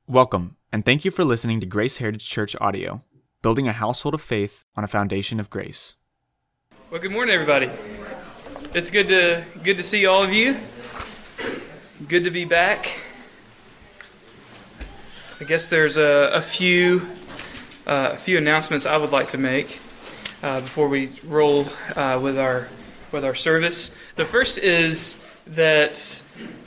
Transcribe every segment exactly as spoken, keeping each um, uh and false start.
Welcome, and thank you for listening to Grace Heritage Church Audio, building a household of faith on a foundation of grace. Well, good morning, everybody. It's good to good to see all of you. Good to be back. I guess there's a, a few uh, a few announcements I would like to make uh, before we roll uh, with our with our service. The first is that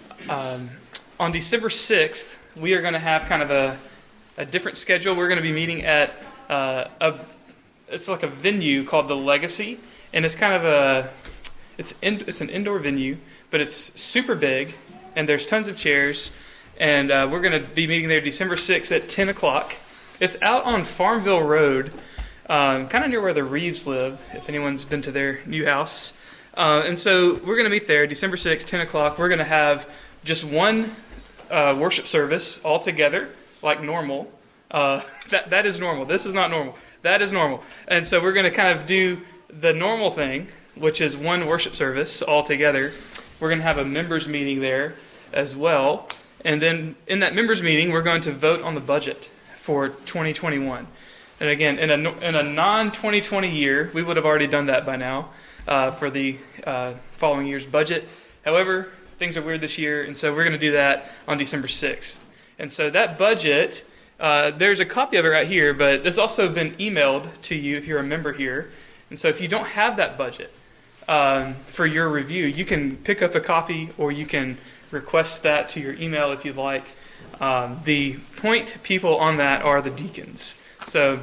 um, on December sixth. We are going to have kind of a, a different schedule. We're going to be meeting at uh, a it's like a venue called the Legacy, and it's kind of a it's in, it's an indoor venue, but it's super big, and there's tons of chairs, and uh, we're going to be meeting there December sixth at ten o'clock. It's out on Farmville Road, um, kind of near where the Reeves live, if anyone's been to their new house. Uh, and so we're going to meet there December sixth, ten o'clock. We're going to have just one Uh, worship service all together, like normal. Uh, that that is normal. This is not normal. That is normal. And so we're going to kind of do the normal thing, which is one worship service all together. We're going to have a members meeting there as well. And then in that members meeting, we're going to vote on the budget for twenty twenty-one. And again, in a in a non twenty twenty year, we would have already done that by now uh, for the uh, following year's budget. However, things are weird this year, and so we're going to do that on December sixth. And so that budget, uh, there's a copy of it right here, but it's also been emailed to you if you're a member here. And so if you don't have that budget um, for your review, you can pick up a copy, or you can request that to your email if you'd like. Um, the point people on that are the deacons. So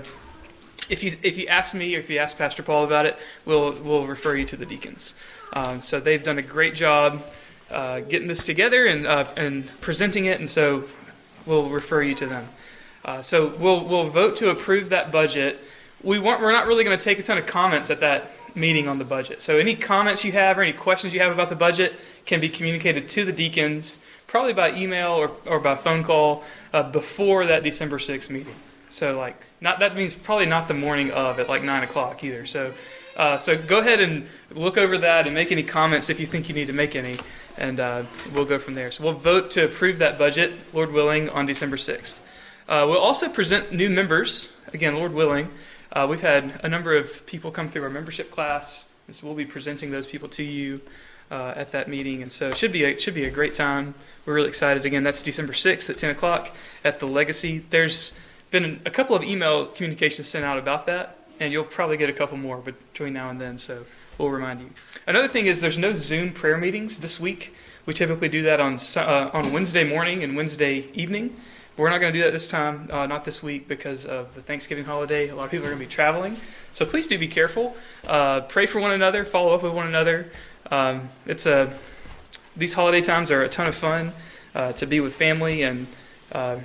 if you if you ask me or if you ask Pastor Paul about it, we'll we'll refer you to the deacons. Um, so they've done a great job Uh, getting this together and uh, and presenting it, and so we'll refer you to them. Uh, so we'll we'll vote to approve that budget. We want we're not really going to take a ton of comments at that meeting on the budget. So any comments you have or any questions you have about the budget can be communicated to the deacons, probably by email or, or by phone call uh, before that December sixth meeting. So like not that means probably not the morning of at like nine o'clock either. So. Uh, so go ahead and look over that and make any comments if you think you need to make any, and uh, we'll go from there. So we'll vote to approve that budget, Lord willing, on December sixth. Uh, we'll also present new members, again, Lord willing. Uh, we've had a number of people come through our membership class, and so we'll be presenting those people to you uh, at that meeting. And so it should be a, it should be a great time. We're really excited. Again, that's December sixth at ten o'clock at the Legacy. There's been a couple of email communications sent out about that, and you'll probably get a couple more between now and then, so we'll remind you. Another thing is there's no Zoom prayer meetings this week. We typically do that on uh, on Wednesday morning and Wednesday evening. We're not going to do that this time, uh, not this week, because of the Thanksgiving holiday. A lot of people are going to be traveling, so please do be careful. Uh, pray for one another, follow up with one another. Um, it's a these holiday times are a ton of fun uh, to be with family and uh,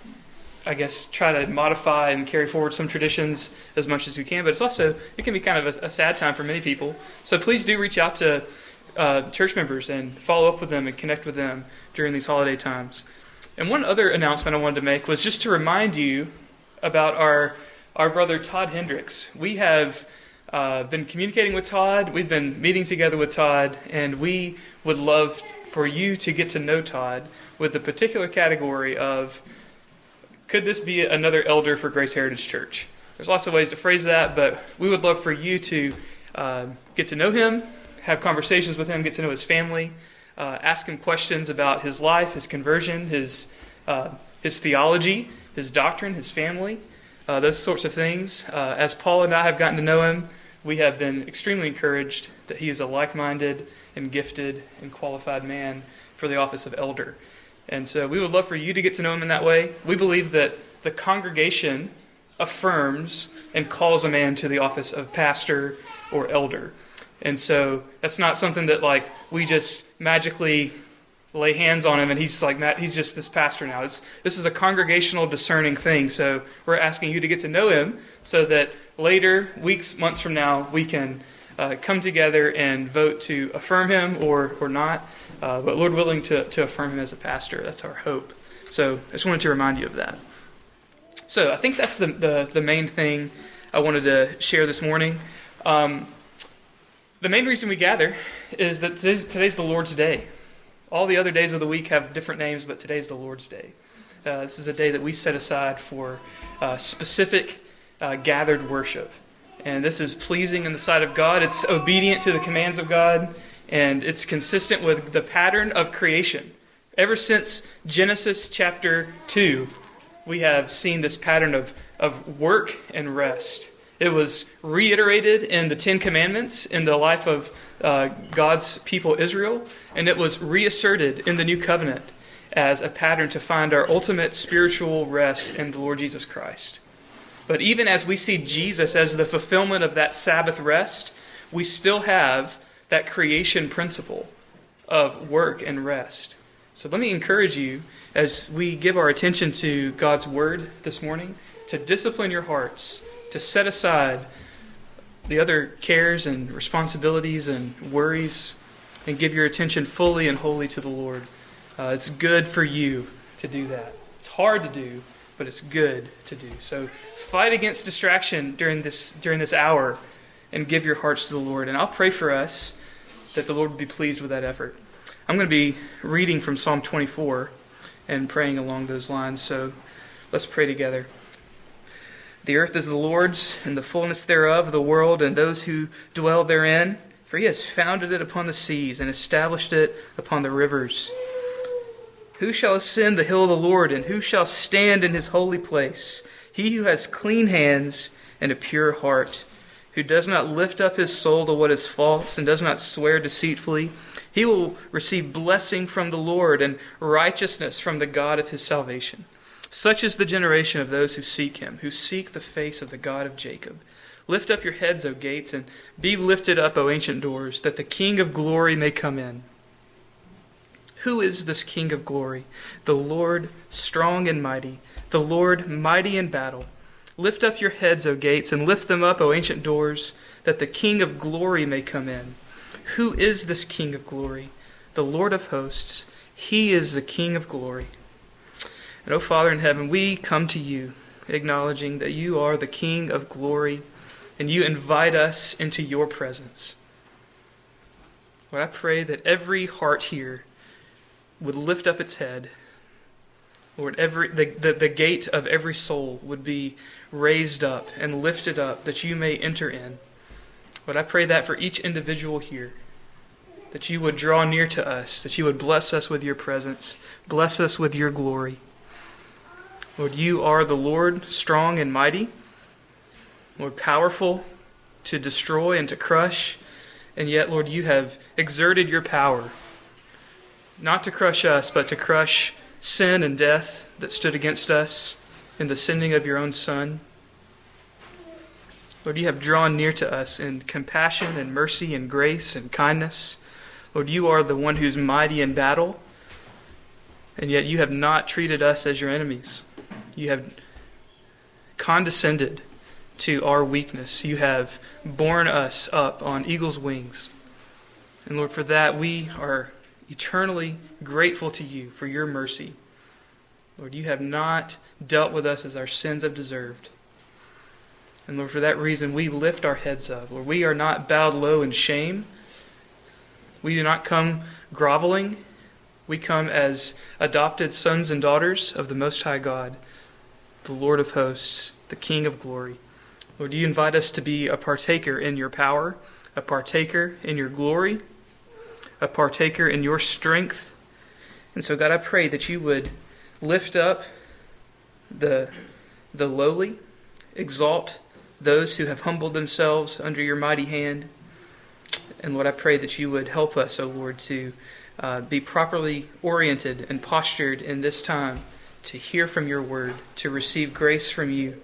I guess, try to modify and carry forward some traditions as much as we can. But it's also, it can be kind of a, a sad time for many people. So please do reach out to uh, church members and follow up with them and connect with them during these holiday times. And one other announcement I wanted to make was just to remind you about our our brother Todd Hendricks. We have uh, been communicating with Todd. We've been meeting together with Todd, and we would love for you to get to know Todd with the particular category of, could this be another elder for Grace Heritage Church? There's lots of ways to phrase that, but we would love for you to uh, get to know him, have conversations with him, get to know his family, uh, ask him questions about his life, his conversion, his uh, his theology, his doctrine, his family, uh, those sorts of things. Uh, as Paul and I have gotten to know him, we have been extremely encouraged that he is a like-minded and gifted and qualified man for the office of elder. And so we would love for you to get to know him in that way. We believe that the congregation affirms and calls a man to the office of pastor or elder. And so that's not something that like we just magically lay hands on him and he's like, Matt, he's just this pastor now. It's, this is a congregational discerning thing. So we're asking you to get to know him so that later, weeks, months from now, we can uh, come together and vote to affirm him or, or not. Uh, but Lord willing to, to affirm him as a pastor. That's our hope. So I just wanted to remind you of that. So I think that's the the, the main thing I wanted to share this morning. Um, the main reason we gather is that today's, today's the Lord's Day. All the other days of the week have different names, but today's the Lord's Day. Uh, this is a day that we set aside for uh, specific uh, gathered worship. And this is pleasing in the sight of God. It's obedient to the commands of God. And it's consistent with the pattern of creation. Ever since Genesis chapter two, we have seen this pattern of, of work and rest. It was reiterated in the Ten Commandments in the life of uh, God's people Israel, and it was reasserted in the New Covenant as a pattern to find our ultimate spiritual rest in the Lord Jesus Christ. But even as we see Jesus as the fulfillment of that Sabbath rest, we still have that creation principle of work and rest. So let me encourage you, as we give our attention to God's Word this morning, to discipline your hearts, to set aside the other cares and responsibilities and worries, and give your attention fully and wholly to the Lord. Uh, it's good for you to do that. It's hard to do, but it's good to do. So fight against distraction during this during this hour, and give your hearts to the Lord. And I'll pray for us that the Lord would be pleased with that effort. I'm going to be reading from Psalm twenty-four and praying along those lines. So let's pray together. The earth is the Lord's, and the fullness thereof, the world, and those who dwell therein. For he has founded it upon the seas, and established it upon the rivers. Who shall ascend the hill of the Lord, and who shall stand in his holy place? He who has clean hands and a pure heart, who does not lift up his soul to what is false, and does not swear deceitfully. He will receive blessing from the Lord, and righteousness from the God of his salvation. Such is the generation of those who seek him, who seek the face of the God of Jacob. Lift up your heads, O gates, and be lifted up, O ancient doors, that the King of glory may come in. Who is this King of glory? The Lord strong and mighty, the Lord mighty in battle. Lift up your heads, O gates, and lift them up, O ancient doors, that the King of glory may come in. Who is this King of glory? The Lord of hosts. He is the King of glory. And, O Father in heaven, we come to you, acknowledging that you are the King of glory, and you invite us into your presence. Lord, I pray that every heart here would lift up its head. Lord, every the, the, the gate of every soul would be raised up and lifted up, that you may enter in. Lord, I pray that for each individual here, that you would draw near to us, that you would bless us with your presence, bless us with your glory. Lord, you are the Lord, strong and mighty, Lord, powerful to destroy and to crush, and yet, Lord, you have exerted your power, not to crush us, but to crush sin and death that stood against us in the sending of your own Son. Lord, you have drawn near to us in compassion and mercy and grace and kindness. Lord, you are the one who's mighty in battle, and yet you have not treated us as your enemies. You have condescended to our weakness. You have borne us up on eagle's wings. And Lord, for that we are eternally grateful to you for your mercy. Lord, you have not dealt with us as our sins have deserved. And Lord, for that reason we lift our heads up. Lord, we are not bowed low in shame. We do not come groveling. We come as adopted sons and daughters of the Most High God, the Lord of hosts, the King of glory. Lord, you invite us to be a partaker in your power, a partaker in your glory, a partaker in your strength. And so, God, I pray that you would lift up the, the lowly, exalt those who have humbled themselves under your mighty hand. And Lord, I pray that you would help us, O Lord, to uh, be properly oriented and postured in this time to hear from your word, to receive grace from you.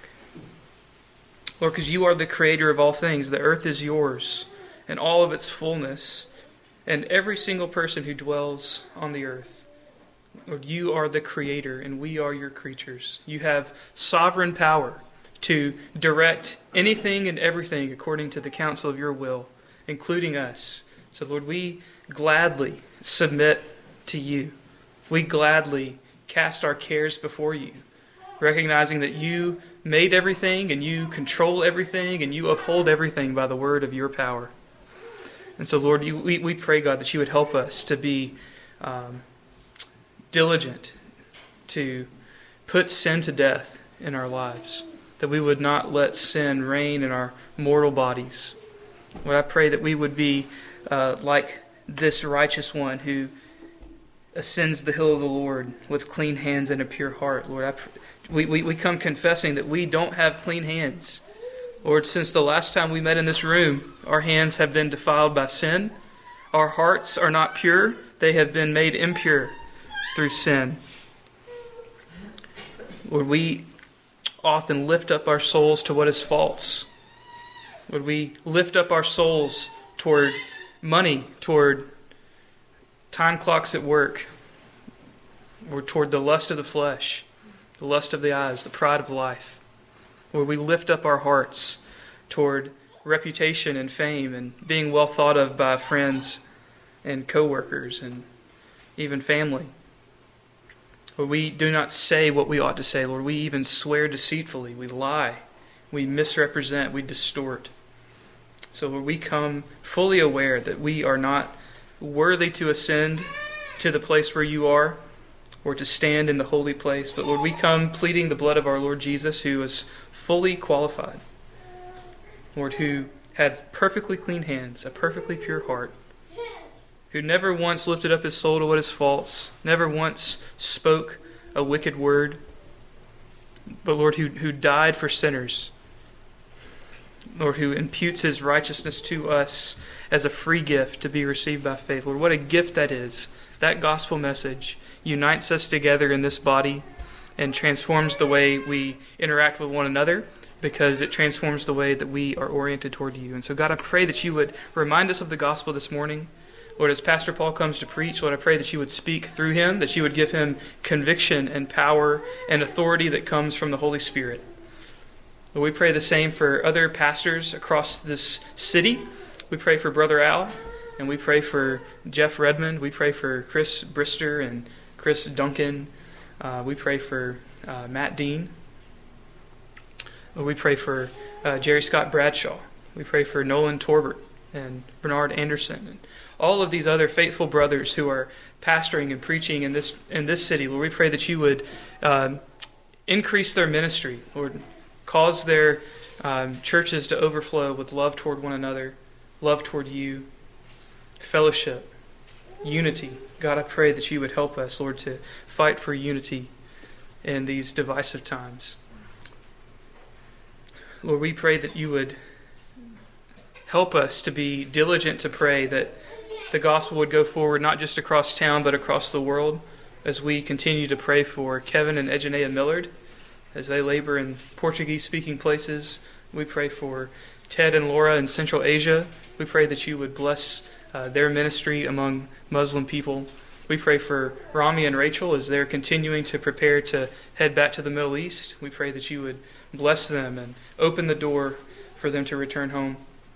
Lord, because you are the creator of all things. The earth is yours and all of its fullness, and every single person who dwells on the earth. Lord, you are the creator, and we are your creatures. You have sovereign power to direct anything and everything according to the counsel of your will, including us. So, Lord, we gladly submit to you. We gladly cast our cares before you, recognizing that you made everything, and you control everything, and you uphold everything by the word of your power. And so, Lord, you, we, we pray, God, that you would help us to be um, diligent, to put sin to death in our lives, that we would not let sin reign in our mortal bodies. Lord, I pray that we would be uh, like this righteous one who ascends the hill of the Lord with clean hands and a pure heart. Lord, I pr- we, we, we come confessing that we don't have clean hands. Lord, since the last time we met in this room, our hands have been defiled by sin. Our hearts are not pure. They have been made impure through sin. Lord, we often lift up our souls to what is false. Lord, we lift up our souls toward money, toward time clocks at work, or toward the lust of the flesh, the lust of the eyes, the pride of life. Where we lift up our hearts toward reputation and fame and being well thought of by friends and co-workers and even family. Where we do not say what we ought to say, Lord. We even swear deceitfully. We lie. We misrepresent. We distort. So Lord, we come fully aware that we are not worthy to ascend to the place where you are, or to stand in the holy place. But Lord, we come pleading the blood of our Lord Jesus, who is fully qualified. Lord, who had perfectly clean hands, a perfectly pure heart, who never once lifted up his soul to what is false, never once spoke a wicked word, but Lord, who, who died for sinners. Lord, who imputes his righteousness to us as a free gift to be received by faith. Lord, what a gift that is. That gospel message unites us together in this body and transforms the way we interact with one another, because it transforms the way that we are oriented toward you. And so, God, I pray that you would remind us of the gospel this morning. Lord, as Pastor Paul comes to preach, Lord, I pray that you would speak through him, that you would give him conviction and power and authority that comes from the Holy Spirit. Lord, we pray the same for other pastors across this city. We pray for Brother Al, and we pray for Jeff Redmond. We pray for Chris Brister and Chris Duncan. Uh, we pray for uh, Matt Dean. Lord, we pray for uh, Jerry Scott Bradshaw. We pray for Nolan Torbert and Bernard Anderson and all of these other faithful brothers who are pastoring and preaching in this in this city. Lord, we pray that you would uh, increase their ministry, Lord. Cause their um, churches to overflow with love toward one another, love toward you, fellowship, unity. God, I pray that you would help us, Lord, to fight for unity in these divisive times. Lord, we pray that you would help us to be diligent to pray that the gospel would go forward not just across town but across the world, as we continue to pray for Kevin and Ejanea Millard as they labor in Portuguese-speaking places. We pray for Ted and Laura in Central Asia. We pray that you would bless uh, their ministry among Muslim people. We pray for Rami and Rachel as they're continuing to prepare to head back to the Middle East. We pray that you would bless them and open the door for them to return home.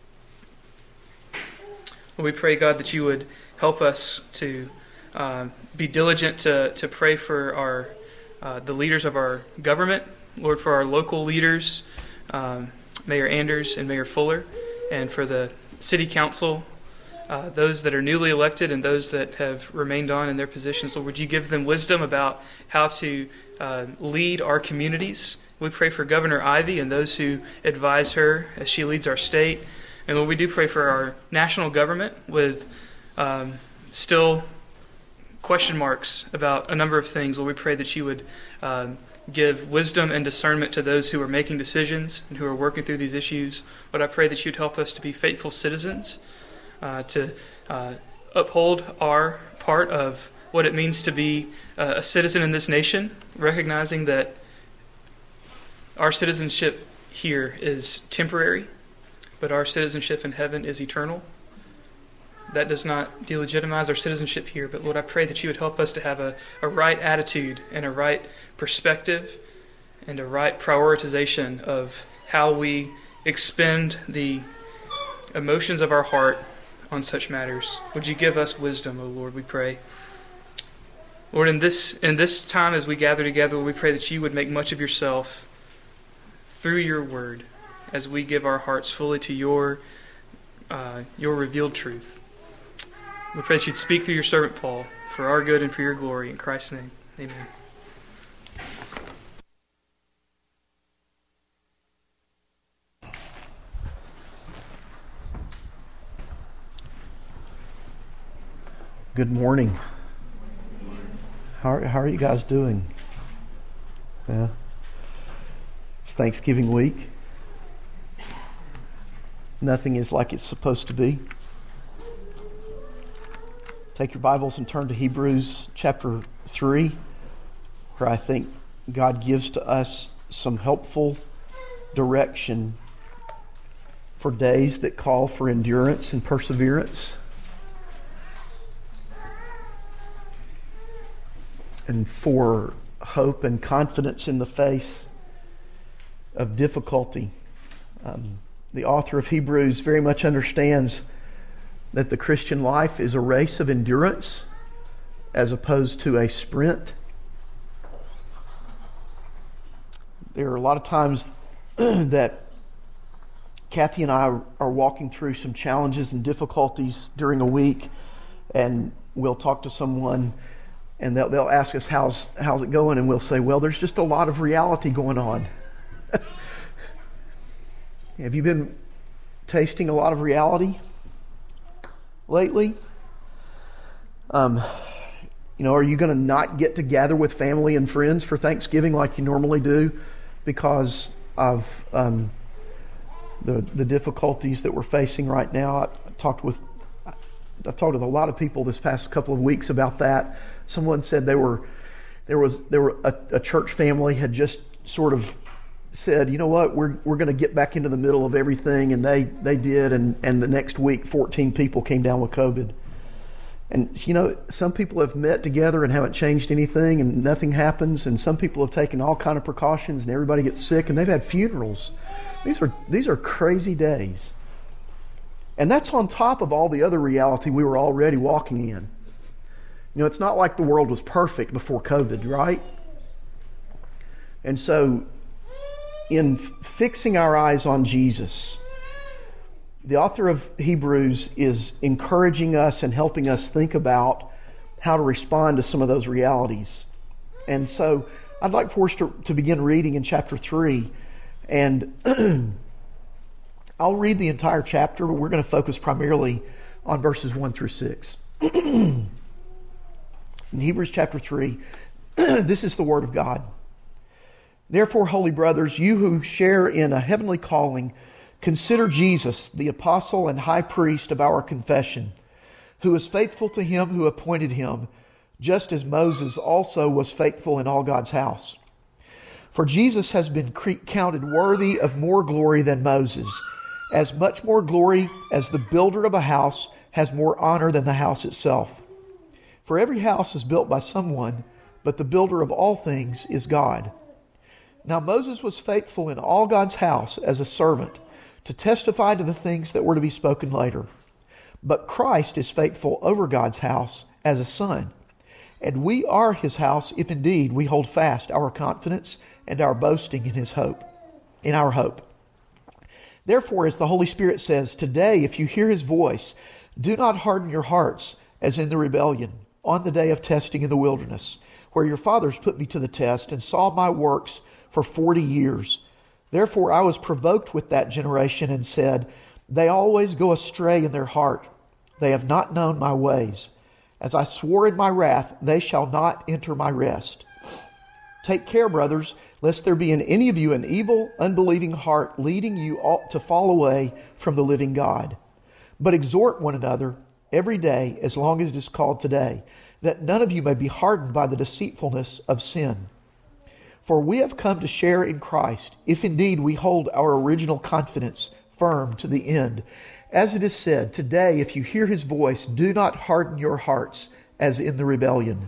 We pray, God, that you would help us to uh, be diligent to, to pray for our Uh, the leaders of our government, Lord, for our local leaders, um, Mayor Anders and Mayor Fuller, and for the city council, uh, those that are newly elected and those that have remained on in their positions. Lord, would you give them wisdom about how to uh, lead our communities? We pray for Governor Ivey and those who advise her as she leads our state. And Lord, we do pray for our national government with um, still question marks about a number of things. Lord, we pray that you would um, give wisdom and discernment to those who are making decisions and who are working through these issues. Lord, I pray that you'd help us to be faithful citizens, uh, to uh, uphold our part of what it means to be uh, a citizen in this nation, recognizing that our citizenship here is temporary, but our citizenship in heaven is eternal. That does not delegitimize our citizenship here, but Lord, I pray that you would help us to have a, a right attitude and a right perspective and a right prioritization of how we expend the emotions of our heart on such matters. Would you give us wisdom, O Lord, we pray. Lord, in this in this time as we gather together, we pray that you would make much of yourself through your word as we give our hearts fully to your uh, your revealed truth. We pray that you'd speak through your servant Paul for our good and for your glory. In Christ's name, amen. Good morning. How are, how are you guys doing? Yeah. It's Thanksgiving week. Nothing is like it's supposed to be. Take your Bibles and turn to Hebrews chapter three, where I think God gives to us some helpful direction for days that call for endurance and perseverance, and for hope and confidence in the face of difficulty. Um, the author of Hebrews very much understands that the Christian life is a race of endurance as opposed to a sprint. There are a lot of times that Kathy and I are walking through some challenges and difficulties during a week, and we'll talk to someone and they'll, they'll ask us, how's, how's it going? And we'll say, well, there's just a lot of reality going on. Have you been tasting a lot of reality lately? Um, you know, are you going to not get to gather with family and friends for Thanksgiving like you normally do because of um, the the difficulties that we're facing right now? I, I talked with I've talked with a lot of people this past couple of weeks about that. Someone said they were there was there were a, a church family had just sort of said, you know what, we're we're going to get back into the middle of everything, and they they did, and and the next week fourteen people came down with COVID. And you know, some people have met together and haven't changed anything, and nothing happens, and some people have taken all kind of precautions and everybody gets sick, and they've had funerals. These are these are crazy days. And that's on top of all the other reality we were already walking in. You know, it's not like the world was perfect before COVID, right? And so in f- fixing our eyes on Jesus, the author of Hebrews is encouraging us and helping us think about how to respond to some of those realities. And so I'd like for us to, to begin reading in chapter three. And I'll read the entire chapter, but we're going to focus primarily on verses one through six. In Hebrews chapter three, this is the word of God. Therefore, holy brothers, you who share in a heavenly calling, consider Jesus, the apostle and high priest of our confession, who is faithful to him who appointed him, just as Moses also was faithful in all God's house. For Jesus has been counted worthy of more glory than Moses, as much more glory as the builder of a house has more honor than the house itself. For every house is built by someone, but the builder of all things is God. Now Moses was faithful in all God's house as a servant, to testify to the things that were to be spoken later. But Christ is faithful over God's house as a son. And we are his house if indeed we hold fast our confidence and our boasting in his hope, in our hope. Therefore, as the Holy Spirit says, today, if you hear his voice, do not harden your hearts as in the rebellion on the day of testing in the wilderness, where your fathers put me to the test and saw my works for forty years. Therefore I was provoked with that generation and said, they always go astray in their heart. They have not known my ways. As I swore in my wrath, they shall not enter my rest. Take care, brothers, lest there be in any of you an evil, unbelieving heart leading you to fall away from the living God. But exhort one another every day, as long as it is called today, that none of you may be hardened by the deceitfulness of sin. For we have come to share in Christ, if indeed we hold our original confidence firm to the end. As it is said, today, if you hear his voice, do not harden your hearts as in the rebellion.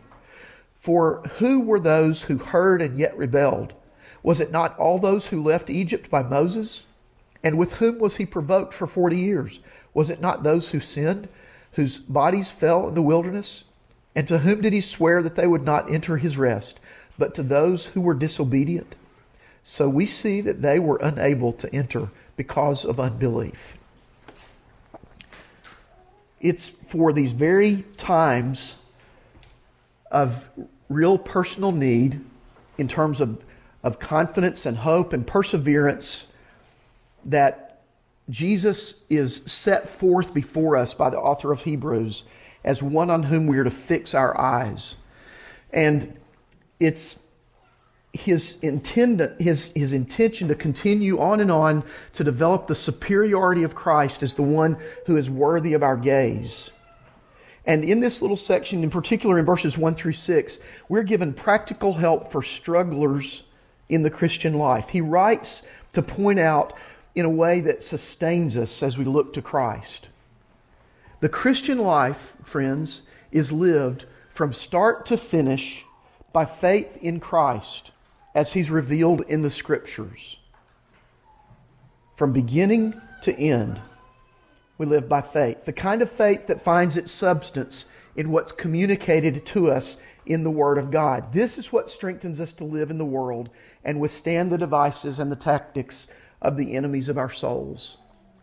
For who were those who heard and yet rebelled? Was it not all those who left Egypt by Moses? And with whom was he provoked for forty years? Was it not those who sinned, whose bodies fell in the wilderness? And to whom did he swear that they would not enter his rest, but to those who were disobedient? So we see that they were unable to enter because of unbelief. It's for these very times of real personal need in terms of, of confidence and hope and perseverance that Jesus is set forth before us by the author of Hebrews. as one on whom we are to fix our eyes. And it's his intend, his, his intention to continue on and on to develop the superiority of Christ as the one who is worthy of our gaze. And in this little section, in particular in verses one through six, we're given practical help for strugglers in the Christian life. He writes to point out in a way that sustains us as we look to Christ. The Christian life, friends, is lived from start to finish by faith in Christ as He's revealed in the Scriptures. From beginning to end, we live by faith. The kind of faith that finds its substance in what's communicated to us in the Word of God. This is what strengthens us to live in the world and withstand the devices and the tactics of the enemies of our souls.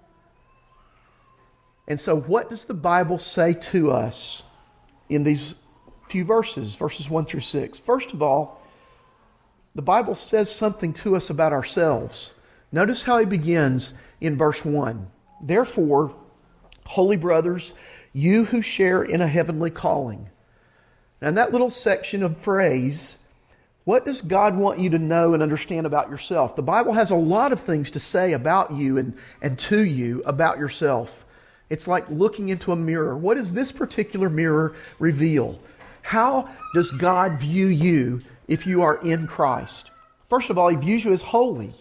And so what does the Bible say to us in these few verses, verses one through six? First of all, the Bible says something to us about ourselves. Notice how he begins in verse one. Therefore, holy brothers, you who share in a heavenly calling. Now, in that little section of phrase, what does God want you to know and understand about yourself? The Bible has a lot of things to say about you and, and to you about yourself. It's like looking into a mirror. What does this particular mirror reveal? How does God view you if you are in Christ? First of all, He views you as holy.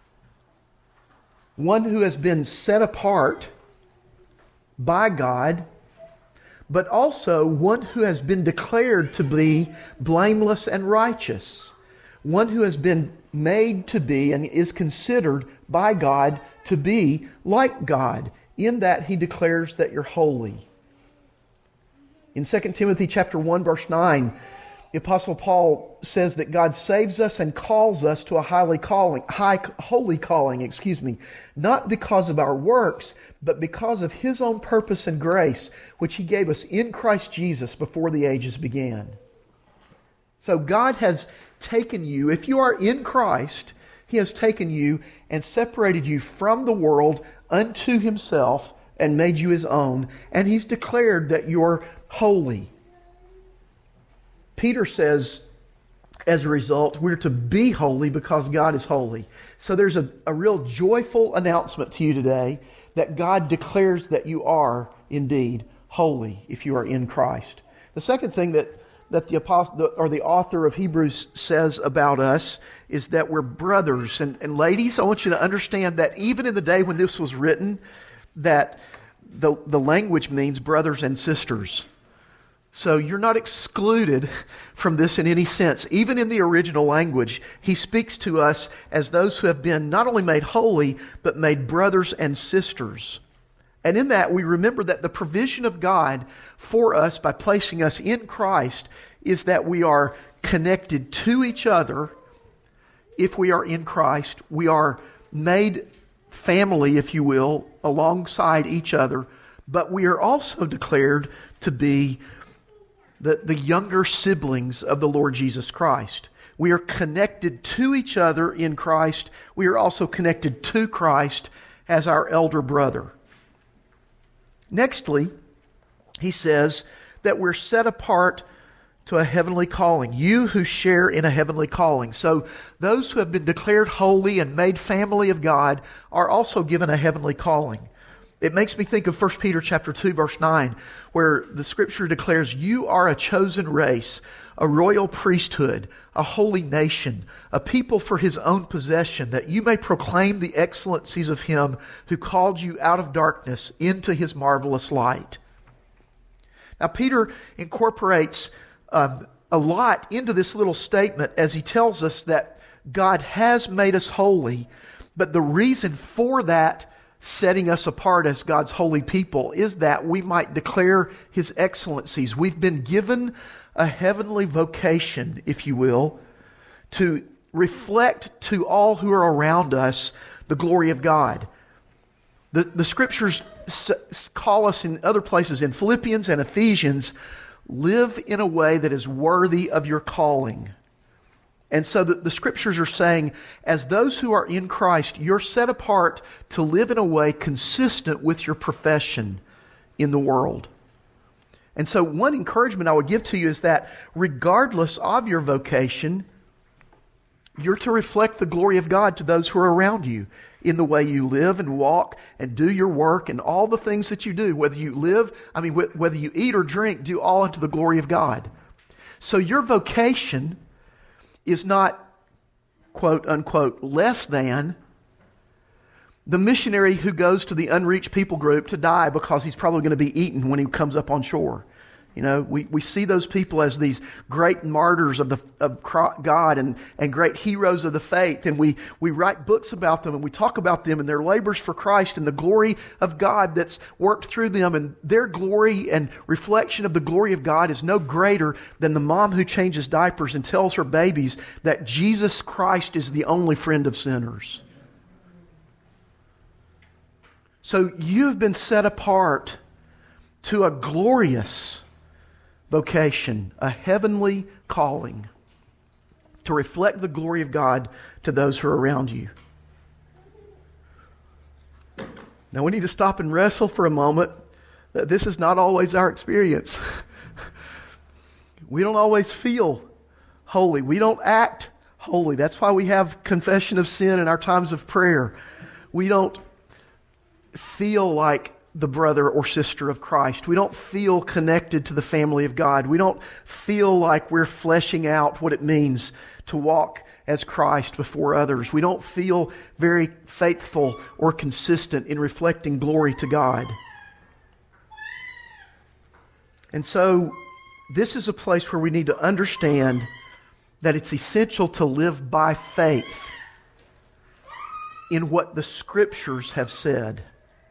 One who has been set apart by God, but also one who has been declared to be blameless and righteous. One who has been made to be and is considered by God to be like God, in that He declares that you're holy. In Second Timothy chapter one, verse nine, the Apostle Paul says that God saves us and calls us to a highly calling, high, holy calling, excuse me, not because of our works, but because of His own purpose and grace, which He gave us in Christ Jesus before the ages began. So God has taken you, if you are in Christ, He has taken you and separated you from the world unto Himself and made you His own, and He's declared that you're holy. Peter says, as a result, we're to be holy because God is holy. So there's a, a real joyful announcement to you today that God declares that you are indeed holy if you are in Christ. The second thing that, that the apostle or the author of Hebrews says about us is that we're brothers. And, and ladies, I want you to understand that even in the day when this was written, that the, the language means brothers and sisters. So you're not excluded from this in any sense. Even in the original language, he speaks to us as those who have been not only made holy, but made brothers and sisters. And in that, we remember that the provision of God for us by placing us in Christ is that we are connected to each other. If we are in Christ, we are made family, if you will, alongside each other. But we are also declared to be The, the younger siblings of the Lord Jesus Christ. We are connected to each other in Christ. We are also connected to Christ as our elder brother. Nextly, he says that we're set apart to a heavenly calling. You who share in a heavenly calling. So those who have been declared holy and made family of God are also given a heavenly calling. It makes me think of First Peter chapter two, verse nine, where the Scripture declares, you are a chosen race, a royal priesthood, a holy nation, a people for His own possession, that you may proclaim the excellencies of Him who called you out of darkness into His marvelous light. Now, Peter incorporates um, a lot into this little statement as he tells us that God has made us holy, but the reason for that setting us apart as God's holy people is that we might declare His excellencies. We've been given a heavenly vocation, if you will, to reflect to all who are around us the glory of God. The, the Scriptures s- call us in other places, in Philippians and Ephesians, live in a way that is worthy of your calling. And so the, the Scriptures are saying, as those who are in Christ, you're set apart to live in a way consistent with your profession in the world. And so one encouragement I would give to you is that regardless of your vocation, you're to reflect the glory of God to those who are around you in the way you live and walk and do your work and all the things that you do. Whether you live, I mean, wh- whether you eat or drink, do all unto the glory of God. So your vocation is not, quote unquote, less than the missionary who goes to the unreached people group to die because he's probably going to be eaten when he comes up on shore. You know, we, we see those people as these great martyrs of the of God and, and great heroes of the faith. And we, we write books about them and we talk about them and their labors for Christ and the glory of God that's worked through them. And their glory and reflection of the glory of God is no greater than the mom who changes diapers and tells her babies that Jesus Christ is the only friend of sinners. So you've been set apart to a glorious vocation, a heavenly calling to reflect the glory of God to those who are around you. Now we need to stop and wrestle for a moment that this is not always our experience. We don't always feel holy. We don't act holy. That's why we have confession of sin in our times of prayer. We don't feel like the brother or sister of Christ. We don't feel connected to the family of God. We don't feel like we're fleshing out what it means to walk as Christ before others. We don't feel very faithful or consistent in reflecting glory to God. And so this is a place where we need to understand that it's essential to live by faith in what the Scriptures have said.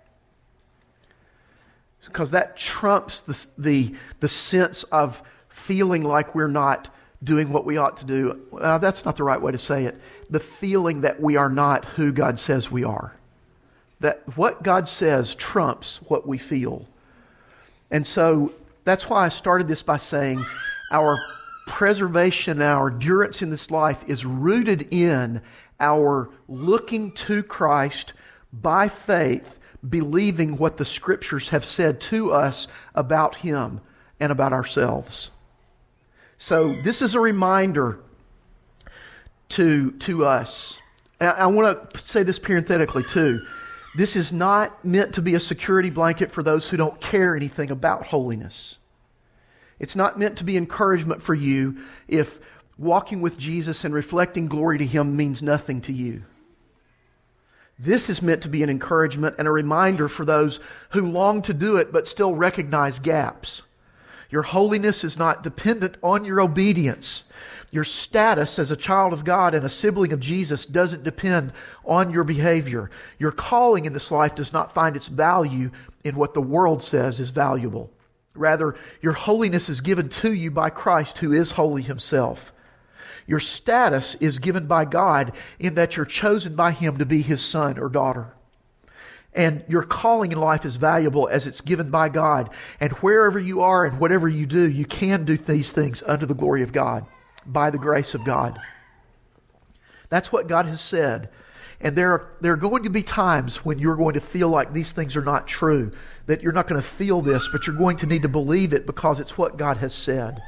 Because that trumps the, the, the sense of feeling like we're not doing what we ought to do. Well, that's not the right way to say it. The feeling that we are not who God says we are. That what God says trumps what we feel. And so that's why I started this by saying our preservation, our endurance in this life is rooted in our looking to Christ by faith, believing what the Scriptures have said to us about Him and about ourselves. So this is a reminder to, to us. And I want to say this parenthetically too. This is not meant to be a security blanket for those who don't care anything about holiness. It's not meant to be encouragement for you if walking with Jesus and reflecting glory to Him means nothing to you. This is meant to be an encouragement and a reminder for those who long to do it but still recognize gaps. Your holiness is not dependent on your obedience. Your status as a child of God and a sibling of Jesus doesn't depend on your behavior. Your calling in this life does not find its value in what the world says is valuable. Rather, your holiness is given to you by Christ, who is holy Himself. Your status is given by God in that you're chosen by Him to be His son or daughter. And your calling in life is valuable as it's given by God. And wherever you are and whatever you do, you can do these things unto the glory of God, by the grace of God. That's what God has said. And there are, there are going to be times when you're going to feel like these things are not true, that you're not going to feel this, but you're going to need to believe it because it's what God has said.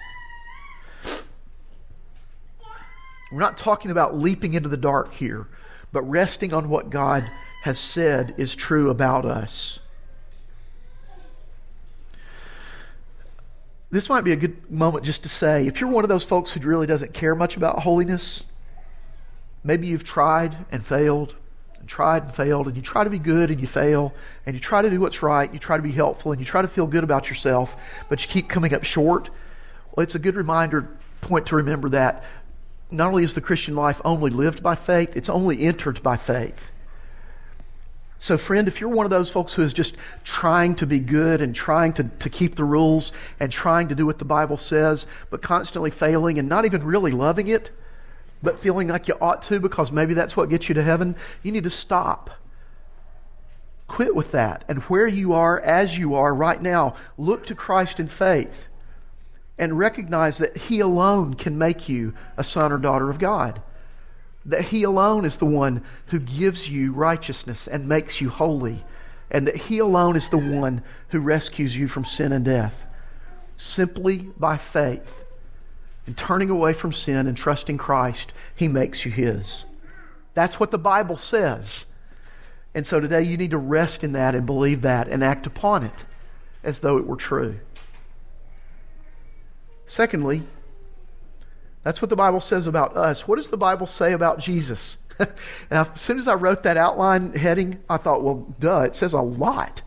We're not talking about leaping into the dark here, but resting on what God has said is true about us. This might be a good moment just to say, if you're one of those folks who really doesn't care much about holiness, maybe you've tried and failed, and tried and failed, and you try to be good and you fail, and you try to do what's right, you try to be helpful, and you try to feel good about yourself, but you keep coming up short. Well, it's a good reminder point to remember that not only is the Christian life only lived by faith, it's only entered by faith. So friend, if you're one of those folks who is just trying to be good and trying to, to keep the rules and trying to do what the Bible says, but constantly failing and not even really loving it, but feeling like you ought to because maybe that's what gets you to heaven, you need to stop. Quit with that. And where you are, as you are right now, look to Christ in faith and recognize that He alone can make you a son or daughter of God. That He alone is the one who gives you righteousness and makes you holy. And that He alone is the one who rescues you from sin and death. simply by faith and turning away from sin and trusting Christ, He makes you His. That's what the Bible says. And so today you need to rest in that and believe that and act upon it as though it were true. Secondly, that's what the Bible says about us. What does the Bible say about Jesus? Now, as soon as I wrote that outline heading, I thought, well, duh, it says a lot.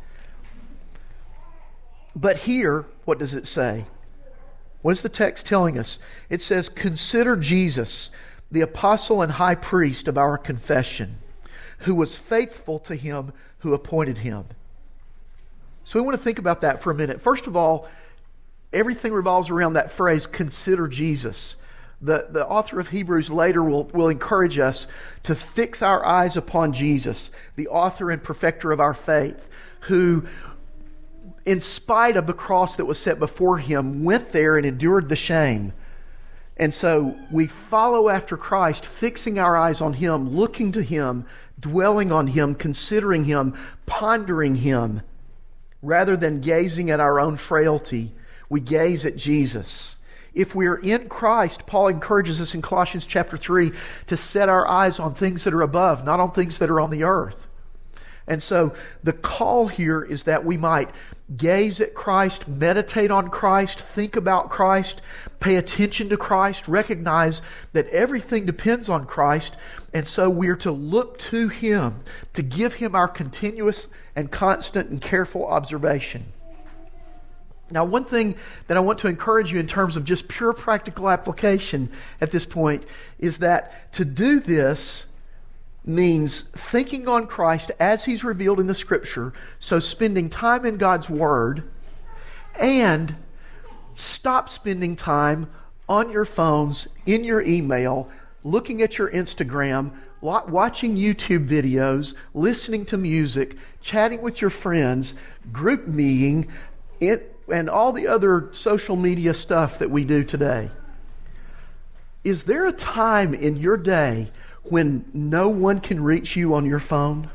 But here, what does it say? What is the text telling us? It says, consider Jesus, the apostle and high priest of our confession, who was faithful to Him who appointed Him. So we want to think about that for a minute. First of all, everything revolves around that phrase, consider Jesus. The, the author of Hebrews later will, will encourage us to fix our eyes upon Jesus, the author and perfecter of our faith, who, in spite of the cross that was set before Him, went there and endured the shame. And so we follow after Christ, fixing our eyes on Him, looking to Him, dwelling on Him, considering Him, pondering Him. Rather than gazing at our own frailty, we gaze at Jesus. If we are in Christ, Paul encourages us in Colossians chapter three to set our eyes on things that are above, not on things that are on the earth. And so the call here is that we might gaze at Christ, meditate on Christ, think about Christ, pay attention to Christ, recognize that everything depends on Christ, and so we're to look to Him, to give Him our continuous and constant and careful observation. Now, one thing that I want to encourage you in terms of just pure practical application at this point is that to do this means thinking on Christ as He's revealed in the Scripture, so spending time in God's Word, and stop spending time on your phones, in your email, looking at your Instagram, watching YouTube videos, listening to music, chatting with your friends, group meeting, it, and all the other social media stuff that we do today. Is there a time in your day when no one can reach you on your phone?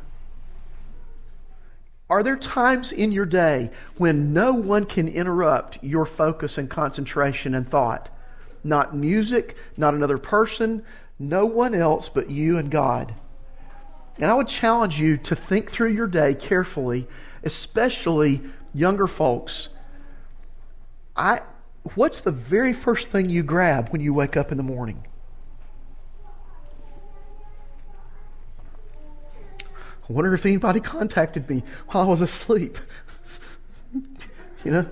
Are there times in your day when no one can interrupt your focus and concentration and thought? Not music, not another person, no one else but you and God. And I would challenge you to think through your day carefully, especially younger folks. I, what's the very first thing you grab when you wake up in the morning? I wonder if anybody contacted me while I was asleep. You know?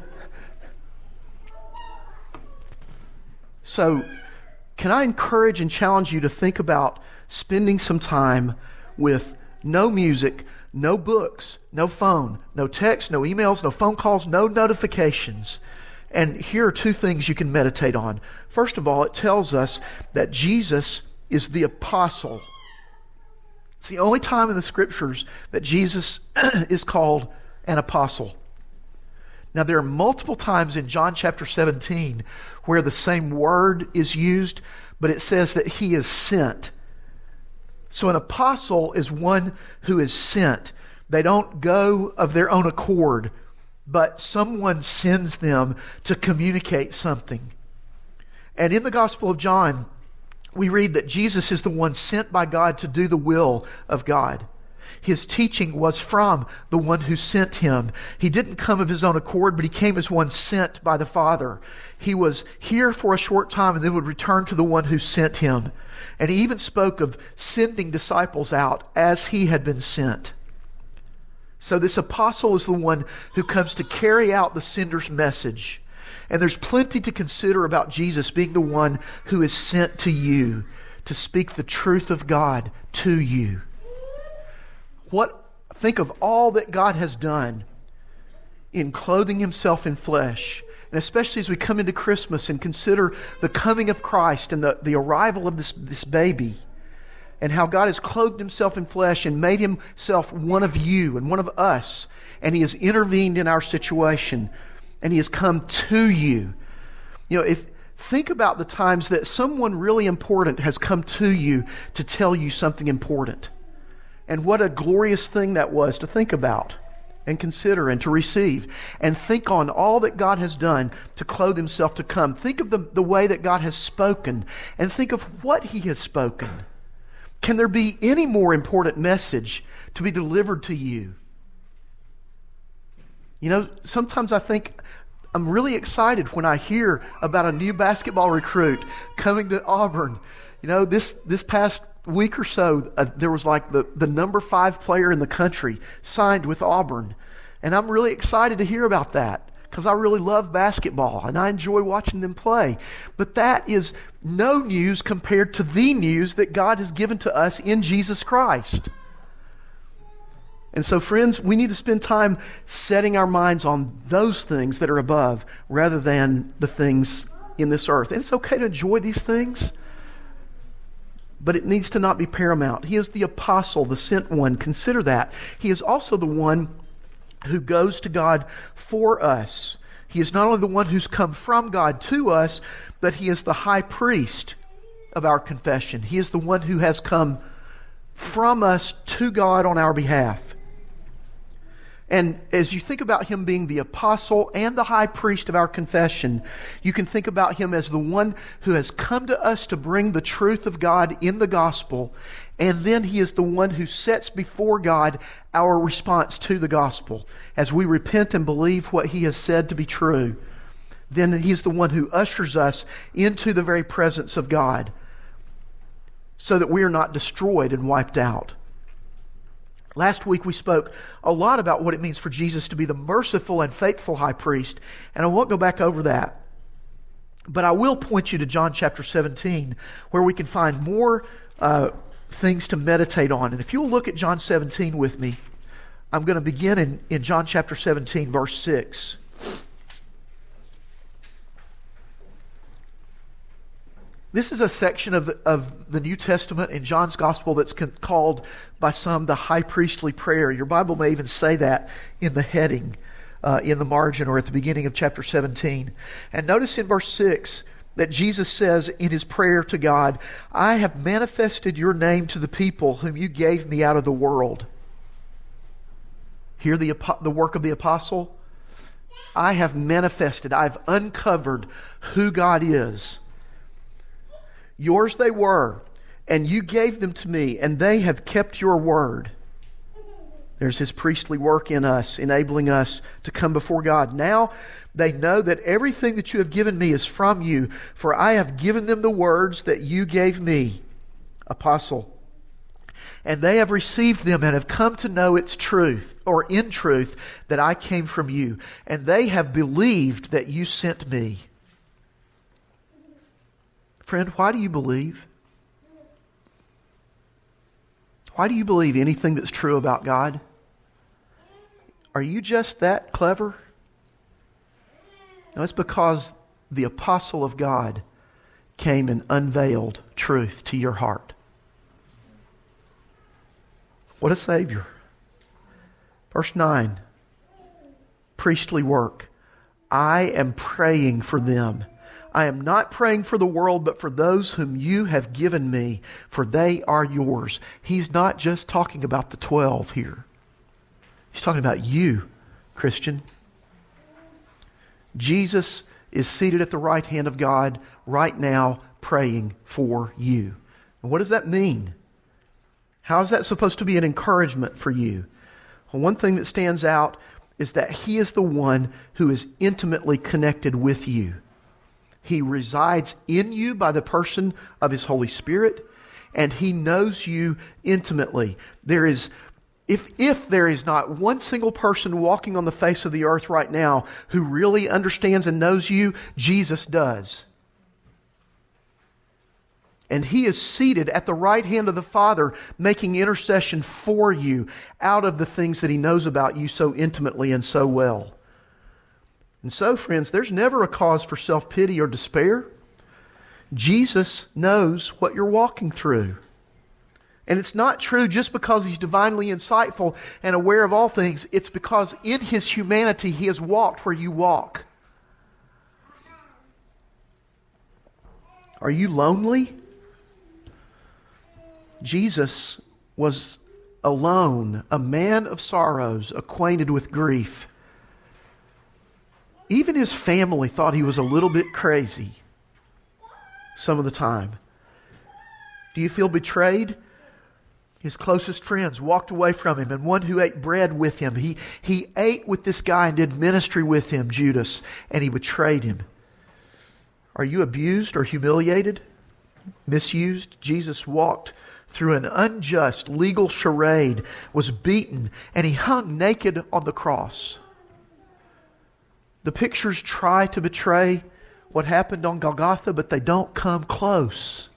So, can I encourage and challenge you to think about spending some time with no music, no books, no phone, no text, no emails, no phone calls, no notifications. And here are two things you can meditate on. First of all, it tells us that Jesus is the apostle. It's the only time in the Scriptures that Jesus is called an apostle. Now, there are multiple times in John chapter seventeen where the same word is used, but it says that He is sent. So an apostle is one who is sent. They don't go of their own accord, but someone sends them to communicate something. And in the Gospel of John, we read that Jesus is the one sent by God to do the will of God. His teaching was from the one who sent Him. He didn't come of His own accord, but He came as one sent by the Father. He was here for a short time and then would return to the one who sent Him. And He even spoke of sending disciples out as He had been sent. So this apostle is the one who comes to carry out the sender's message. And there's plenty to consider about Jesus being the one who is sent to you to speak the truth of God to you. What, think of all that God has done in clothing Himself in flesh. And especially as we come into Christmas and consider the coming of Christ and the, the arrival of this, this baby. And how God has clothed Himself in flesh and made Himself one of you and one of us. And He has intervened in our situation. And He has come to you. You know, if think about the times that someone really important has come to you to tell you something important. And what a glorious thing that was to think about. and consider and to receive, and think on all that God has done to clothe himself to come. Think of the, the way that God has spoken, and think of what he has spoken. Can there be any more important message to be delivered to you? You know, sometimes I think I'm really excited when I hear about a new basketball recruit coming to Auburn. You know, this, this past week or so, uh, there was like the, the number five player in the country signed with Auburn. And I'm really excited to hear about that because I really love basketball and I enjoy watching them play. But that is no news compared to the news that God has given to us in Jesus Christ. And so, friends, we need to spend time setting our minds on those things that are above rather than the things in this earth. And it's okay to enjoy these things, but it needs to not be paramount. He is the apostle, the sent one. Consider that. He is also the one who goes to God for us. He is not only the one who's come from God to us, but he is the high priest of our confession. He is the one who has come from us to God on our behalf. And as you think about him being the apostle and the high priest of our confession, you can think about him as the one who has come to us to bring the truth of God in the gospel, and then he is the one who sets before God our response to the gospel. As we repent and believe what he has said to be true, then he is the one who ushers us into the very presence of God so that we are not destroyed and wiped out. Last week we spoke a lot about what it means for Jesus to be the merciful and faithful high priest, and I won't go back over that. But I will point you to John chapter seventeen, where we can find more uh, things to meditate on. And if you'll look at John seventeen with me, I'm going to begin in, in John chapter seventeen, verse six. This is a section of the, of the New Testament in John's Gospel that's con- called by some the high priestly prayer. Your Bible may even say that in the heading, uh, in the margin, or at the beginning of chapter seventeen. And notice in verse six that Jesus says in his prayer to God, "I have manifested your name to the people whom you gave me out of the world." Hear the, the work of the apostle? I have manifested, I've uncovered who God is. Yours they were, and you gave them to me, and they have kept your word. There's his priestly work in us, enabling us to come before God. Now they know that everything that you have given me is from you, for I have given them the words that you gave me, apostle. And they have received them and have come to know its truth, or in truth, that I came from you. And they have believed that you sent me. Friend, why do you believe? Why do you believe anything that's true about God? Are you just that clever? No, it's because the apostle of God came and unveiled truth to your heart. What a Savior. Verse nine, priestly work. I am praying for them. I am not praying for the world, but for those whom you have given me, for they are yours. He's not just talking about the twelve here. He's talking about you, Christian. Jesus is seated at the right hand of God right now, praying for you. And what does that mean? How is that supposed to be an encouragement for you? Well, one thing that stands out is that He is the one who is intimately connected with you. He resides in you by the person of His Holy Spirit, and He knows you intimately. There is, if, if there is not one single person walking on the face of the earth right now who really understands and knows you, Jesus does. And He is seated at the right hand of the Father, making intercession for you out of the things that He knows about you so intimately and so well. And so, friends, there's never a cause for self-pity or despair. Jesus knows what you're walking through. And it's not true just because He's divinely insightful and aware of all things. It's because in His humanity He has walked where you walk. Are you lonely? Jesus was alone, a man of sorrows, acquainted with grief. Even his family thought he was a little bit crazy some of the time. Do you feel betrayed? His closest friends walked away from him, and one who ate bread with him. He, he ate with this guy and did ministry with him, Judas, and he betrayed him. Are you abused or humiliated? Misused? Jesus walked through an unjust legal charade, was beaten, and he hung naked on the cross. The pictures try to betray what happened on Golgotha, but they don't come close.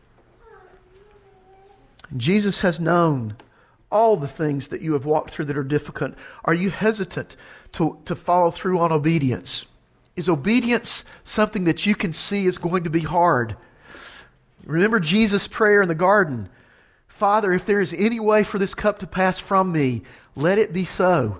Jesus has known all the things that you have walked through that are difficult. Are you hesitant to, to follow through on obedience? Is obedience something that you can see is going to be hard? Remember Jesus' prayer in the garden. Father, if there is any way for this cup to pass from me, let it be so.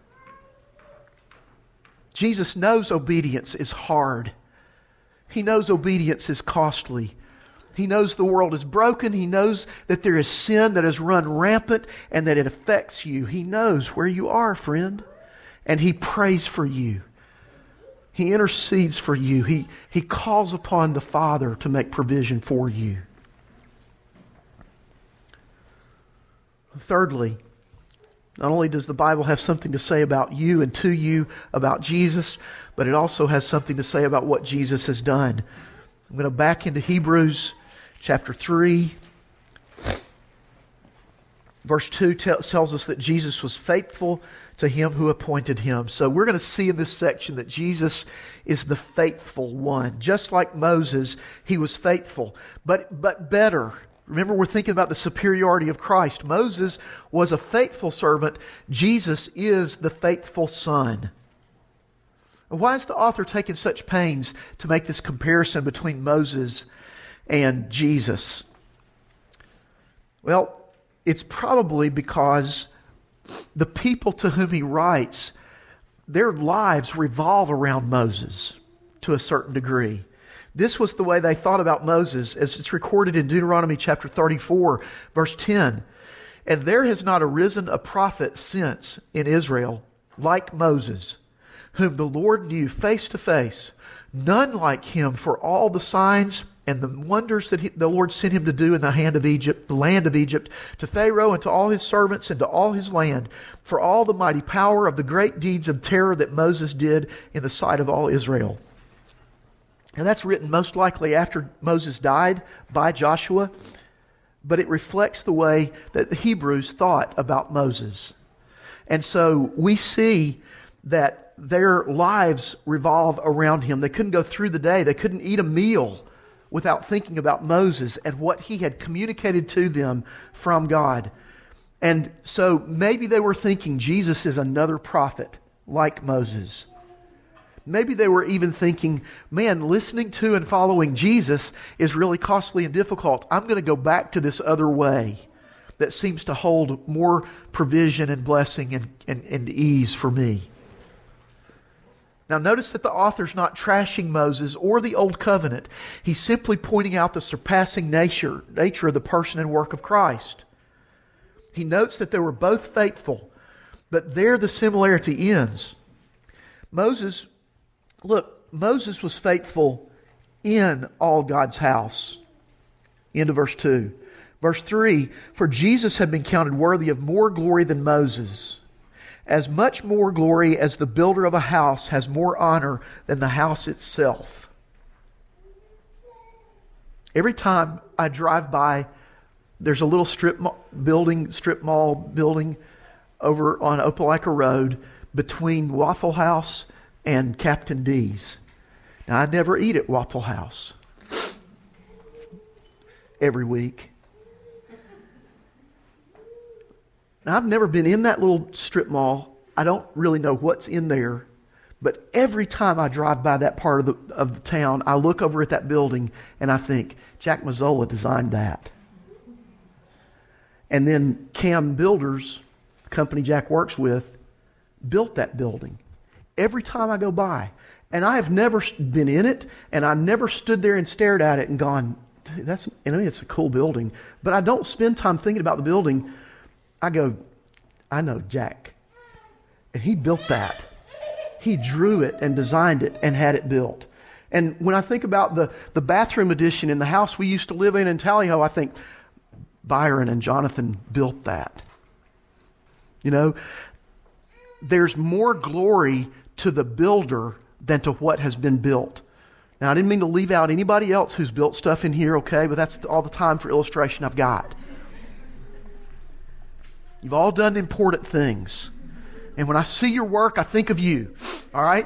Jesus knows obedience is hard. He knows obedience is costly. He knows the world is broken. He knows that there is sin that has run rampant and that it affects you. He knows where you are, friend. And He prays for you. He intercedes for you. He, he calls upon the Father to make provision for you. Thirdly, not only does the Bible have something to say about you and to you about Jesus, but it also has something to say about what Jesus has done. I'm going to back into Hebrews chapter three. Verse two tells us that Jesus was faithful to Him who appointed Him. So we're going to see in this section that Jesus is the faithful one. Just like Moses, He was faithful, but, but better. Remember, we're thinking about the superiority of Christ. Moses was a faithful servant. Jesus is the faithful Son. Why is the author taking such pains to make this comparison between Moses and Jesus? Well, it's probably because the people to whom he writes, their lives revolve around Moses to a certain degree. This was the way they thought about Moses, as it's recorded in Deuteronomy chapter thirty-four, verse ten. And there has not arisen a prophet since in Israel like Moses, whom the Lord knew face to face, none like him for all the signs and the wonders that he, the Lord sent him to do in the hand of Egypt, the land of Egypt, to Pharaoh and to all his servants and to all his land, for all the mighty power of the great deeds of terror that Moses did in the sight of all Israel. And that's written most likely after Moses died by Joshua, but it reflects the way that the Hebrews thought about Moses. And so we see that their lives revolve around him. They couldn't go through the day. They couldn't eat a meal without thinking about Moses and what he had communicated to them from God. And so maybe they were thinking Jesus is another prophet like Moses. Maybe they were even thinking, man, listening to and following Jesus is really costly and difficult. I'm going to go back to this other way that seems to hold more provision and blessing and, and, and ease for me. Now notice that the author's not trashing Moses or the Old Covenant. He's simply pointing out the surpassing nature, nature of the person and work of Christ. He notes that they were both faithful, but there the similarity ends. Moses, look, Moses was faithful in all God's house. End of verse two. Verse three, for Jesus had been counted worthy of more glory than Moses, as much more glory as the builder of a house has more honor than the house itself. Every time I drive by, there's a little strip building, strip mall building over on Opelika Road between Waffle House and Captain D's. Now, I never eat at Waffle House every week. Now, I've never been in that little strip mall. I don't really know what's in there. But every time I drive by that part of the, of the town, I look over at that building and I think, Jack Mazzola designed that. And then Cam Builders, the company Jack works with, built that building. Every time I go by. And I have never been in it, and I never stood there and stared at it and gone, that's, I mean, it's a cool building. But I don't spend time thinking about the building. I go, I know Jack. And he built that. He drew it and designed it and had it built. And when I think about the, the bathroom addition in the house we used to live in in Tally-Ho, I think Byron and Jonathan built that. You know, there's more glory to the builder than to what has been built. Now, I didn't mean to leave out anybody else who's built stuff in here, okay? But that's all the time for illustration I've got. You've all done important things. And when I see your work, I think of you. All right?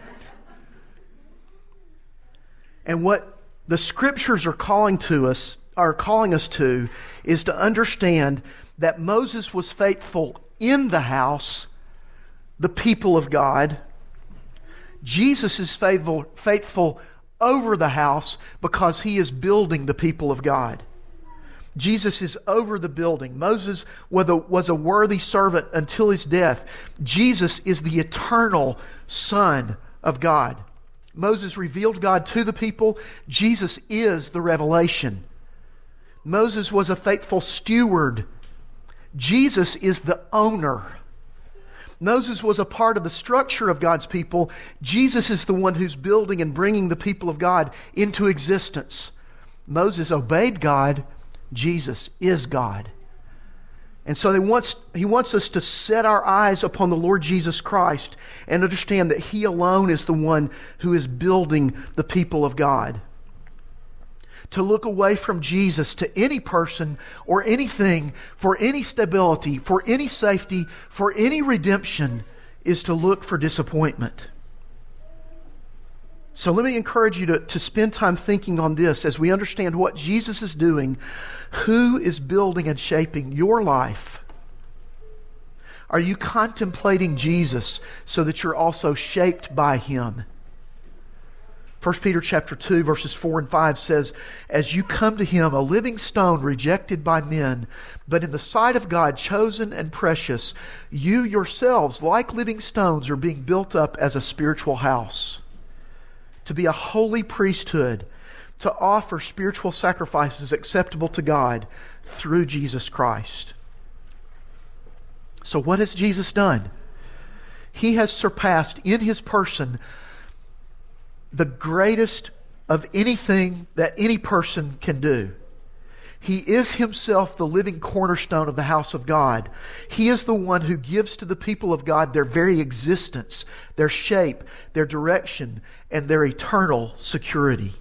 And what the Scriptures are calling to us, are calling us to, is to understand that Moses was faithful in the house, the people of God. Jesus is faithful, faithful over the house because he is building the people of God. Jesus is over the building. Moses was a, was a worthy servant until his death. Jesus is the eternal Son of God. Moses revealed God to the people. Jesus is the revelation. Moses was a faithful steward. Jesus is the owner. Moses was a part of the structure of God's people. Jesus is the one who's building and bringing the people of God into existence. Moses obeyed God. Jesus is God. And so he wants, he wants us to set our eyes upon the Lord Jesus Christ and understand that He alone is the one who is building the people of God. To look away from Jesus to any person or anything for any stability, for any safety, for any redemption is to look for disappointment. So let me encourage you to, to spend time thinking on this as we understand what Jesus is doing. Who is building and shaping your life? Are you contemplating Jesus so that you're also shaped by Him? First Peter chapter two, verses four and five says, "As you come to Him, a living stone rejected by men, but in the sight of God chosen and precious, you yourselves, like living stones, are being built up as a spiritual house, to be a holy priesthood, to offer spiritual sacrifices acceptable to God through Jesus Christ." So what has Jesus done? He has surpassed in His person the greatest of anything that any person can do. He is Himself the living cornerstone of the house of God. He is the one who gives to the people of God their very existence, their shape, their direction, and their eternal security.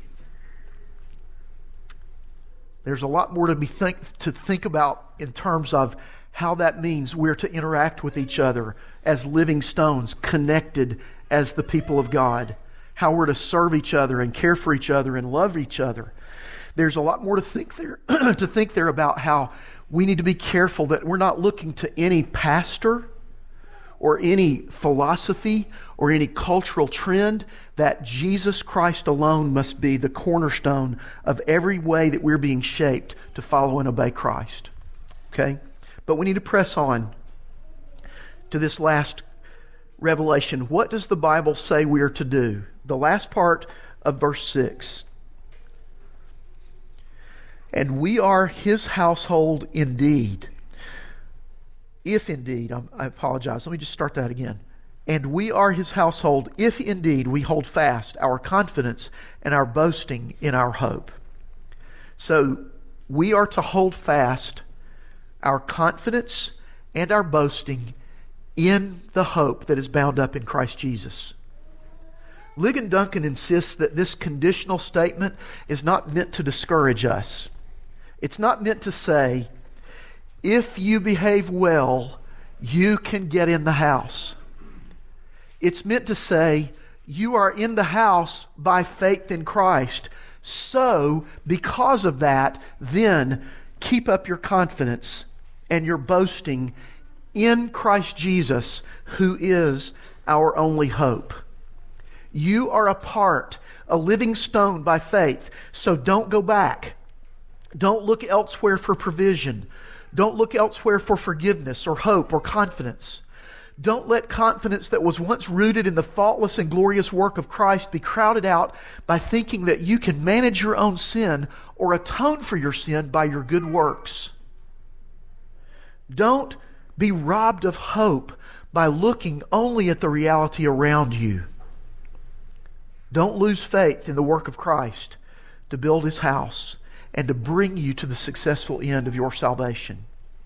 There's a lot more to be think, to think about in terms of how that means we're to interact with each other as living stones, connected as the people of God. How we're to serve each other and care for each other and love each other. There's a lot more to think there to think there about how we need to be careful that we're not looking to any pastor or any philosophy or any cultural trend, that Jesus Christ alone must be the cornerstone of every way that we're being shaped to follow and obey Christ. Okay? But we need to press on to this last revelation. What does the Bible say we are to do? The last part of verse six. "And we are His household indeed." If indeed, I apologize, let me just start that again. "And we are His household if indeed we hold fast our confidence and our boasting in our hope." So we are to hold fast our confidence and our boasting in the hope that is bound up in Christ Jesus. Ligon Duncan insists that this conditional statement is not meant to discourage us. It's not meant to say, if you behave well, you can get in the house. It's meant to say, you are in the house by faith in Christ. So, because of that, then keep up your confidence and your boasting in Christ Jesus, who is our only hope. You are a part, a living stone by faith. So don't go back. Don't look elsewhere for provision. Don't look elsewhere for forgiveness or hope or confidence. Don't let confidence that was once rooted in the faultless and glorious work of Christ be crowded out by thinking that you can manage your own sin or atone for your sin by your good works. Don't be robbed of hope by looking only at the reality around you. Don't lose faith in the work of Christ to build His house and to bring you to the successful end of your salvation.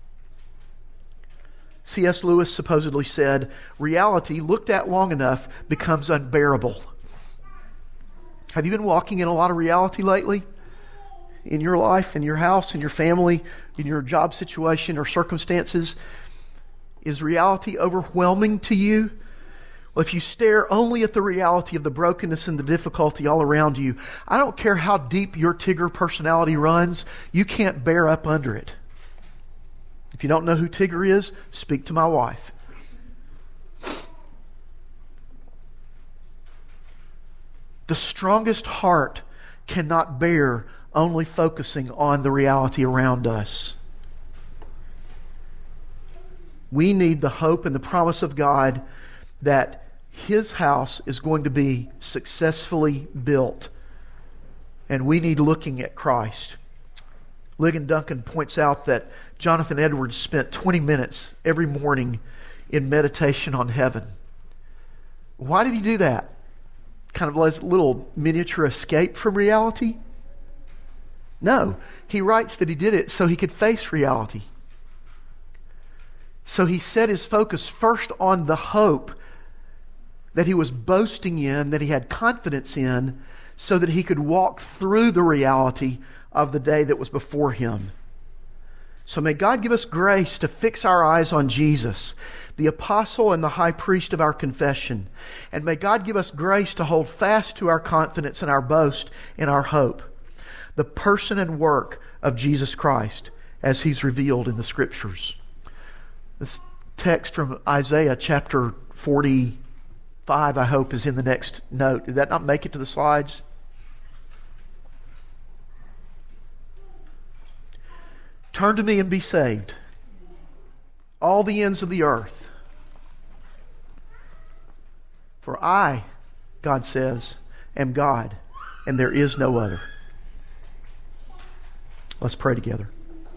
C S Lewis supposedly said, reality looked at long enough becomes unbearable. Have you been walking in a lot of reality lately? In your life, in your house, in your family, in your job situation or circumstances? Is reality overwhelming to you? Well, if you stare only at the reality of the brokenness and the difficulty all around you, I don't care how deep your Tigger personality runs, you can't bear up under it. If you don't know who Tigger is, speak to my wife. The strongest heart cannot bear only focusing on the reality around us. We need the hope and the promise of God that His house is going to be successfully built. And we need looking at Christ. Ligon Duncan points out that Jonathan Edwards spent twenty minutes every morning in meditation on heaven. Why did he do that? Kind of a little miniature escape from reality? No, he writes that he did it so he could face reality. So he set his focus first on the hope that he was boasting in, that he had confidence in, so that he could walk through the reality of the day that was before him. So may God give us grace to fix our eyes on Jesus, the apostle and the high priest of our confession. And may God give us grace to hold fast to our confidence and our boast in our hope, the person and work of Jesus Christ as He's revealed in the Scriptures. This text from Isaiah chapter forty-five, I hope, is in the next note. Did that not make it to the slides? Turn to me and be saved, all the ends of the earth. For I, God says, am God, and there is no other. Let's pray together.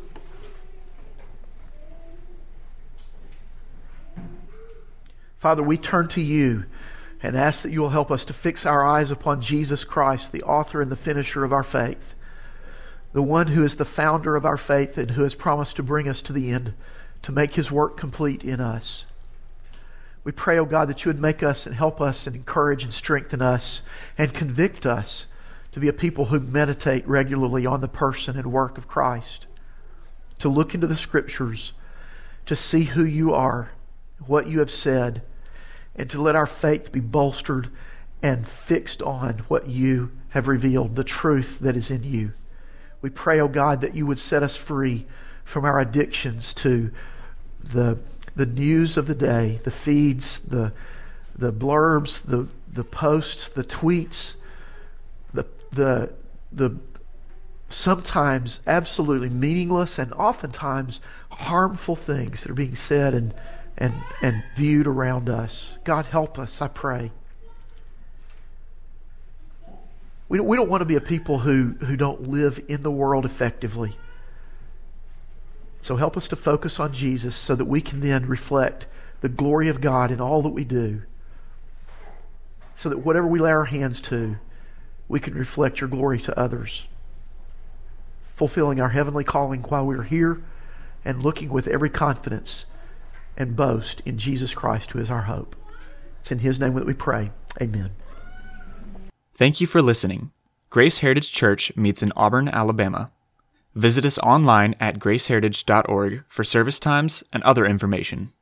Father, we turn to You and ask that You will help us to fix our eyes upon Jesus Christ, the author and the finisher of our faith, the one who is the founder of our faith and who has promised to bring us to the end, to make His work complete in us. We pray, O God, that You would make us and help us and encourage and strengthen us and convict us to be a people who meditate regularly on the person and work of Christ, to look into the Scriptures, to see who You are, what You have said, and to let our faith be bolstered and fixed on what You have revealed, the truth that is in You. We pray, O God, that You would set us free from our addictions to the the news of the day, the feeds, the the blurbs, the the posts, the tweets, the the the sometimes absolutely meaningless and oftentimes harmful things that are being said and and and viewed around us. God, help us, I pray. We don't, we don't want to be a people who, who don't live in the world effectively. So help us to focus on Jesus so that we can then reflect the glory of God in all that we do. So that whatever we lay our hands to, we can reflect Your glory to others. Fulfilling our heavenly calling while we're here and looking with every confidence and boast in Jesus Christ, who is our hope. It's in His name that we pray. Amen. Thank you for listening. Grace Heritage Church meets in Auburn, Alabama. Visit us online at grace heritage dot org for service times and other information.